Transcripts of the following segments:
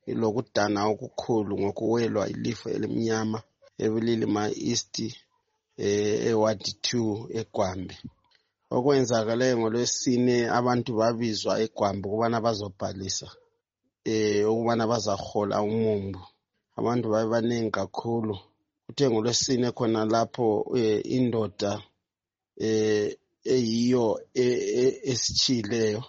lokudana okukhulu ngokuwelwa ilifa elimnyama eBulilima East eWard 2 eGwambe. Okwenzakale ngoLwesine abantu babizwa eGwambe ukubana bazobhalisa ukubana bazahola umumbu. Abantu babebaningi kakhulu. Kuthe ngoLwesine khona lapho indoda eyiyo esitshileyo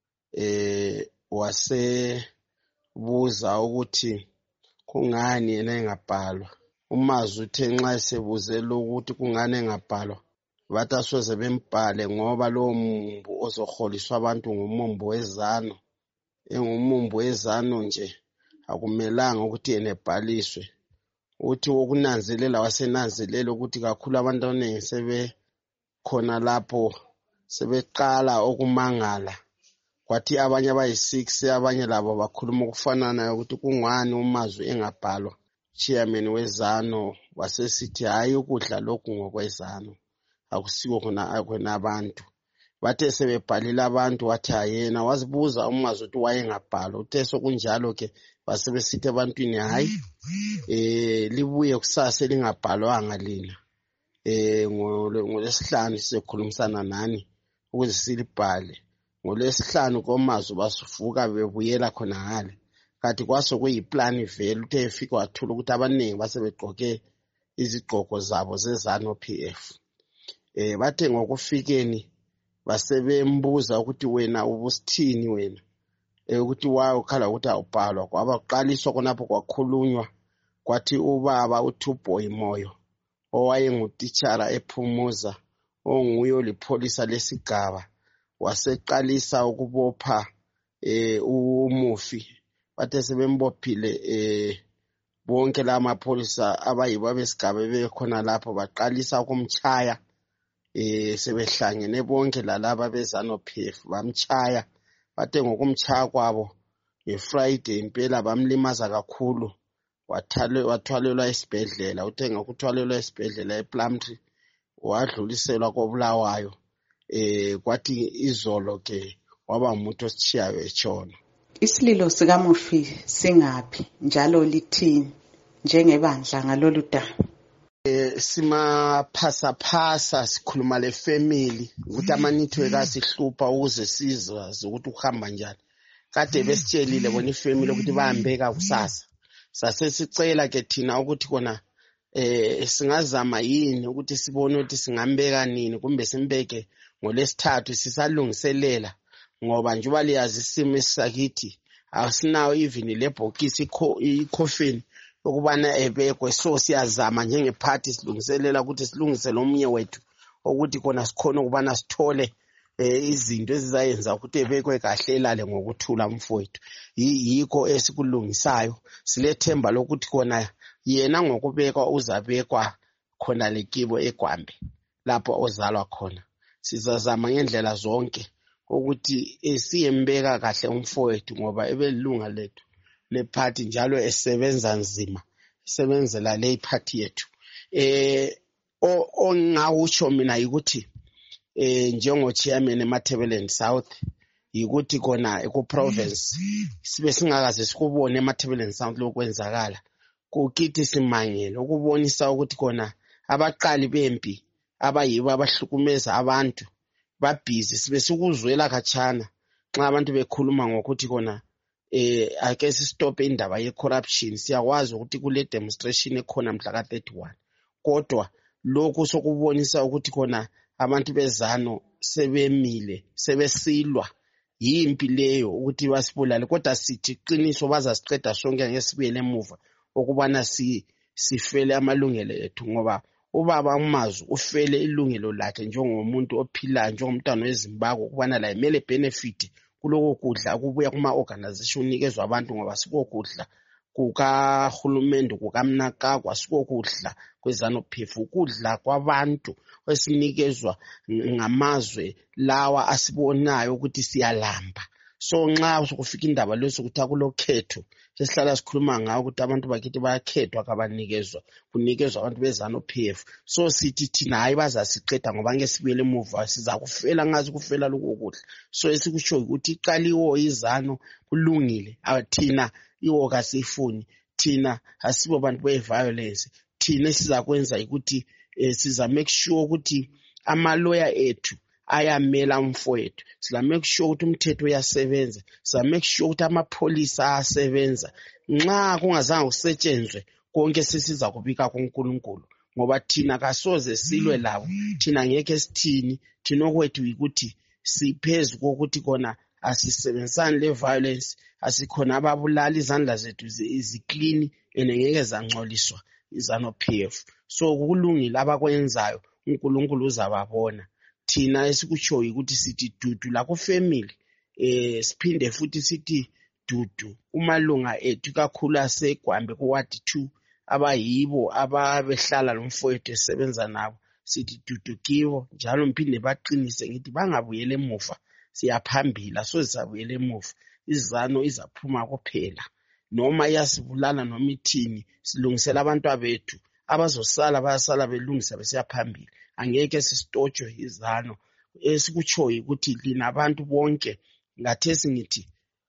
wasebuza ukuthi kungani yena engabhalwa. Umazwi uthe nxa esebuzela ukuthi kungani engabhalwa bathi asoze bembhale ngoba lowo mumbu ozoholiswa abantu ngumumbu wezano. Engumumbu wezano nje akumelanga ukuthi yena ebhaliswe. Uthi wokunanzelela wasenanzelela ukuthi kakhulu abantu abaningi sebekhona lapho sebeqala okumangala. Kwathi abanye abayi6 abanye labo bakhuluma ukufananayo ukuthi kungani umazwi engabhalwa. Chairman wezano wasesithi hayi ukudla lokhu ngokwezano akusiko khona abantu. Bathe sebebhalile abantu wathi yena wazibuza umazwi ukuthi wayengabhalwa. Uthe sokunjalo ke basebesithi ebantwini hayi libuye kusasa lingabhalwanga lina. NgoLwesihlanu sikhulumisana nani ukuze silibhale. NgoLwesihlanu komazwi basuvuka bebuyela khona ngale. Kanti kwasokuyiplan vele uthe efika wathula ukuthi abaningi basebegqoke izigqoko zabo zezanu PF. Bathe ngokufikeni basebembuza ukuthi wena ubusithini wena ukuthi wakhala ukuthi awubhalwa. Kwabaqaliswa khonapho kwakhulunywa kwathi ubaba uThuboy Moyo owayengutitshara ePhumuza onguye olipholisa lesigaba waseqalisa ukubopha umufi. Bathe sebembophile bonke la mapholisa abayibo besigaba bekhona lapho baqalisa ukumtshaya sebehlangene bonke lalaba bezano PF bamtshaya. Bathe ngokumtshaya kwabo ngeFriday impela bamlimaza kakhulu wathwalelwa esibhedlela. Uthe ngokuthwalelwa esibhedlela ePlumtree wadluliselwa koBulawayo. Kwathi izolo ke waba umuntu ositshiyayo etshona. Isililo sikamufi singaphi njalo lithini njengebandla ngalolu daba? Simaphasa sikhuluma lefamily ukuthi amanetwork asihlupha ukuze sizazi ukuthi uhamba njani. Kade besitshelile bona ifamily ukuthi bahambeka kusasa. Sasesicela ke thina ukuthi kona singazama yini ukuthi sibone ukuthi singambeka nini kumbe simbeke ngoLwesithathu sisalungiselela ngoba njengoba liyazi isimo sakithi asinawo even lebhokisi icoffin ukubana ebekwe. So siyazama njengephathi silungiselela ukuthi silungisele omunye wethu ukuthi kona sikhona ukubana sithole izinto ezizayenza ukuthi ebekwe kahle elale ngokuthula mfowethu. Yikho esikulungisayo. Silethemba lokuthi kona yena ngokubekwa uzabekwa khona lekibo eGwambe lapho ozalwa khona. Sizazama ngendlela zonke ukuthi siyembeka kahle umfowethu ngoba ebelunga lethu lephathi njalo esebenza nzima esebenzela le party yethu. Ongawutsho mina ukuthi njengo chairman eMatabeleland South yikuthi kona ku province sibe singakaze sikubone eMatabeleland South lokwenzakala. Kukithi simangele ukubonisa ukuthi kona abaqali bempi abayibo abahlukumeza abantu babhizi sibe sikuzwela khatshana nxa abantu bekhuluma ngokuthi kona ake sistop indaba yecorruption. Siyakwazi ukuthi kule demonstration ekhona mhla ka31 kodwa lokhu sokubonisa ukuthi kona abantu bezano sebemile sebesilwa yimpi leyo ukuthi basibulale kodwa sithi qiniso bazasiqeda sonke ngesibuyele emuva ukubana sifele amalungelo ethu ngoba ubaba uMazwi ufele ilungelo lakhe njengomuntu ophilayo njengomntwana weZimbabwe ukubana la imele benefit kuloko kudla kubuya kuma organization unikezwe abantu ngoba sikokudla kukahulumende kukamnakagwa sikokudla kwezano PF ukudla kwabantu esinikezwa ngamazwe lawa asibonayo ukuthi siyalamba. So nxa sokufika indaba leso ukuthi akulokhetho sesihlala sikhuluma ngawo ukuthi abantu bakithi bayakhethwa kabanikezwa kunikezwa abantu bezano PF. So sithi thina hayi bazasiqeda ngoba ngeke sibuyele emuva sizakufela ngazi kufela lokho kudla. So esikusho ukuthi iqaliwo izano kulungile thina iwo kasifuni. Thina asibo bantu be-violence. Thina sizakwenza ukuthi siza make sure ukuthi ama-lawyer ethu ayamela umfowethu. Siza make sure ukuthi umthetho uyasebenza. Siza make sure ukuthi amapholisa ayasebenza. Nxa kungazange kusetshenzwe konke sesiza kubika kuNkulunkulu, ngoba thina kasoze silwe labo. Thina ngeke sithini. Thina okwethu ukuthi siphezu kokuthi kona asisebenzisani le-violence. Asikhona ababulala, izandla zethu ziclean ngeke zangcoliswa iZANU-PF. So kulungile abakwenzayo, uNkulunkulu uzababona. Thina esikutshoyo ukuthi sithi dudu la ku-family, siphinde futhi sithi dudu umalunga ethu kakhulu aseGwambe ku-Ward 2 abayibo ababehlala lomfowethu esebenza nabo. Sithi dudu kibo njalo mphinde baqinise ngithi bangabuyela emuva. Siyaphambili, asoze sabuyela emuva. iZANU izaphuma kuphela, noma iyasibulala noma ithini. Silungisela abantwabethu abazosala, bayasala belungisa besiyaphambili. Angeke sisitotshwe iZANU. Esikutshoyo ukuthi lina abantu bonke, ngathesi ngithi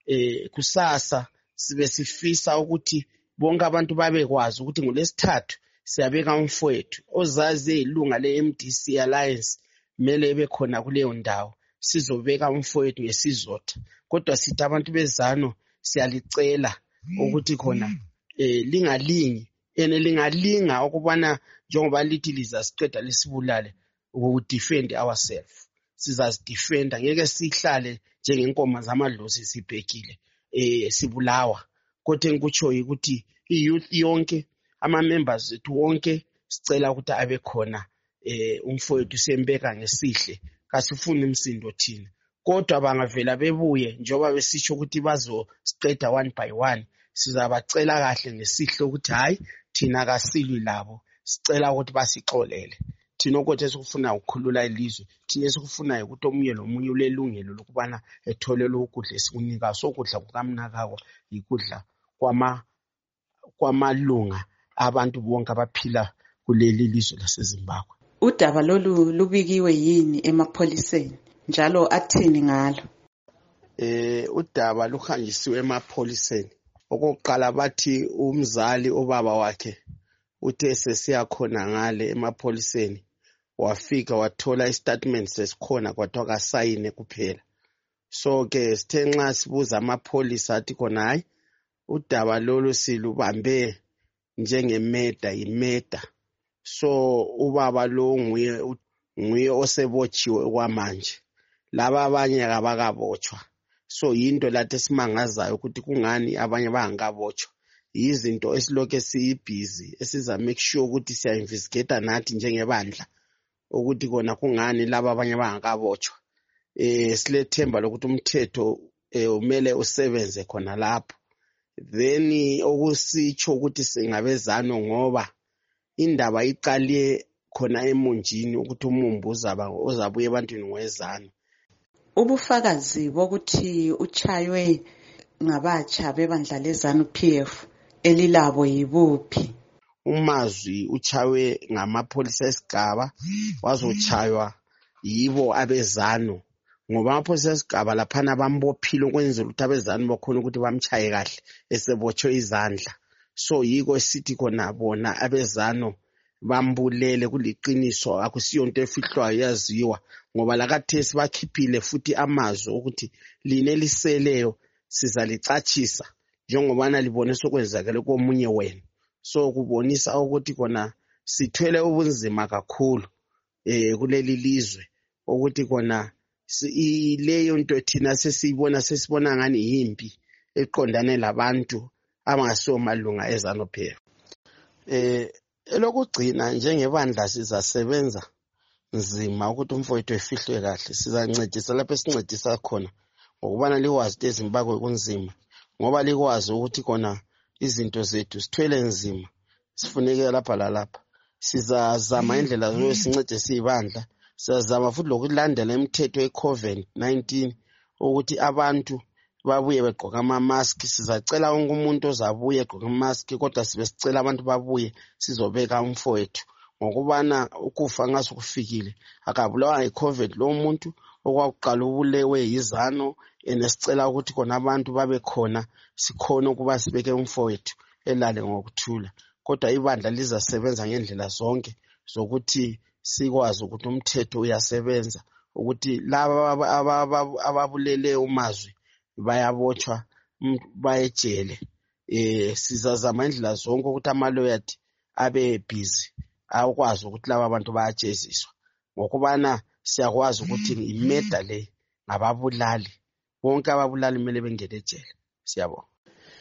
kusasa sibe sifisa ukuthi bonke abantu babekwazi ukuthi ngoLwesithathu siyabeka umfowethu ozazi eyilunga le-MDC Alliance mele ebe khona kuleyo ndawo. Sizobeka umfowethu ngesizotha. Kodwa sithi abantu beZANU siyalicela ukuthi khona lingalingi lingalinga ukubana njengoba lithi lizasiqeda lisibulale, defend ourselves. Sizazidefenda, ngeke sihlale njengenkomo zamadlozi sibhekile sibulawa. Kodwa engikutshoyo ukuthi i-youth yonke, ama-members ethu wonke, sicela ukuthi abe khona umfowethu sembeka ngesihle. Kasifuni imsindo thina. Kodwa bangavela bebuye njengoba besitsho ukuthi bazosiqeda one by one, sizabacela kahle ngesihle ukuthi hayi thina kasilwi labo. Sicela ukuthi basixolele. Thina ukuthi esikufuna ukukhulula ilizwe, thina esikufunayo ukuthi omunye nomunye ulelungelo lokubana ethole lo kudla esikunika. So kudla kukamnakako yikudla kwamalunga abantu bonke abaphila kuleli lizwe laseZimbabwe. Udaba lolu lubikiwe yini emapholiseni njalo athini ngalo? Udaba luhanjisiwe emapholiseni. Okokuqala bathi umzali obaba wakhe uthe sesiya khona ngale emapholiseni, wafika wathola istatement sesikhona kwathiwa kasayine kuphela. So ke sithe nxa sibuza amapholisa athi khona hayi udaba lolu silubambe njengemeda, imeda. So ubaba lo nguye osebotshiwe kwamanje. Laba abanye kabakabotshwa. So yinto lathi esimangazayo ukuthi kungani abanye bangakabotshwa. Yizinto esilokho esiyibhizi esiza make sure ukuthi siya investigate nathi njengebandla ukuthi kona kungani laba abanye bangakabotshwa. Silethemba lokuthi umthetho umele usebenze khona lapho. Then okusitsho ukuthi singabezano ngoba indaba iqale khona emunjini ukuthi umumbu uzabuye ebantwini ngwezano. Ubufakazi bokuthi uchaywe ngabatsha bebandla leZANU-PF elilabo yibuphi? Umazwi uchaywe ngamapholisa esigaba, wazochaywa yibo abeZANU. Ngoba amapholisa esigaba laphana bambophile ukwenzela ukuthi abeZANU bakhona ukuthi bamchaye kahle esebotshwe izandla. So yiko esithi khona bona abeZANU bambulele kuliqiniso, akusiyonto efihlwayo yaziwa. Ngoba lakathesi bakhiphile futhi amazwi ukuthi line liseleyo sizalicatshisa njengobana libone sokwenzakala komunye wenu. So kubonisa ukuthi kona sithwele ubunzima kakhulu kuleli lizwe ukuthi kona leyo nto thina sesibona ngani yimpi eqondane labantu abangasomalunga eZANU-PF. Elokugcina njengebandla sizasebenza nzima ukuthi umfowethu efihlwe kahle. Sizancedisa lapho esincedisa khona ngokubana likwazi ukuthi eZimbabwe kunzima, ngoba likwazi ukuthi kona izinto zethu sithwele nzima, sifuneke lapha lalapha. Sizazama indlela zosincede siyibandla. Sizazama futhi lokulandela imithetho ye-COVID-19 ukuthi abantu babuye begqoka ama-mask. Sizacela wonke umuntu ozabuye egqoka ama-mask, kodwa sibe sicela abantu babuye sizobeka umfowethu ngokubana ukufa ngasukufikile. Akabulawa yi-COVID lo muntu, okwakuqala ubulewe yizano enesicela ukuthi khona abantu babe khona sikhona ukuba sibeke umfowethu elale ngokuthula. Kodwa ibandla lizasebenza ngendlela zonke zokuthi sikwazi ukuthi umthetho uyasebenza, ukuthi laba ababulele uMazwi bayabotshwa bayejele. Sizazama indlela zonke ukuthi ama-lawyer abe busy akwazi ukuthi laba bantu bayajeziswa, ngokubana siyakwazi ukuthi imurder le ngababulali, bonke ababulali kumele bengene ejele. Siyabonga.